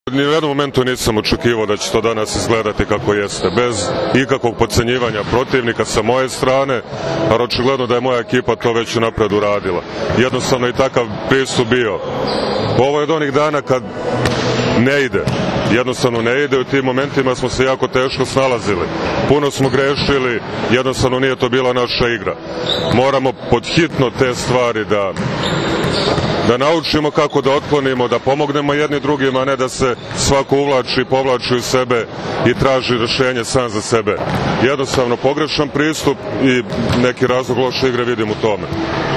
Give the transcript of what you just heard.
Ni u jednom momentu nisam očekivao da će to danas izgledati kako jeste, bez ikakvog podcenjivanja protivnika sa moje strane, ali očigledno da je moja ekipa to već unapred uradila. Jednostavno i takav pristup bio. Ovo je od onih dana kad ne ide. Jednostavno ne ide, u tim momentima smo se jako teško snalazili. Puno smo grešili, jednostavno nije to bila naša igra. Moramo podhitno te stvari da naučimo kako da otklonimo, da pomognemo jedni drugima, a ne da se svako uvlači i povlači u sebe i traži rešenje sam za sebe. Jednostavno pogrešan pristup i neki razlog loše igre vidim u tome.